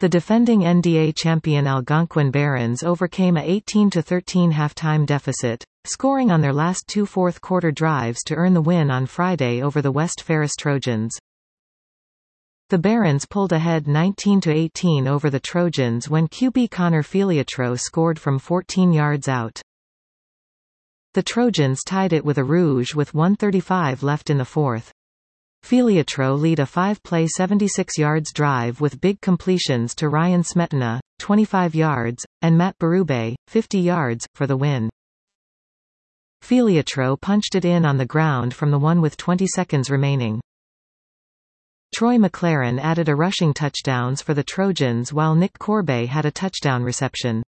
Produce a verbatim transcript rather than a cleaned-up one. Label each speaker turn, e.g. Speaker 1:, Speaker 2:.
Speaker 1: The defending N D A champion Algonquin Barons overcame a eighteen to thirteen halftime deficit, scoring on their last two fourth-quarter drives to earn the win on Friday over the West Ferris Trojans. The Barons pulled ahead nineteen to eighteen over the Trojans when Q B Connor Filiatro scored from fourteen yards out. The Trojans tied it with a Rouge with one thirty-five left in the fourth. Filiatro lead a five-play seventy-six yards drive with big completions to Ryan Smetana, twenty-five yards, and Matt Berube, fifty yards, for the win. Filiatro punched it in on the ground from the one with twenty seconds remaining. Troy McLaren added a rushing touchdowns for the Trojans while Nick Corbet had a touchdown reception.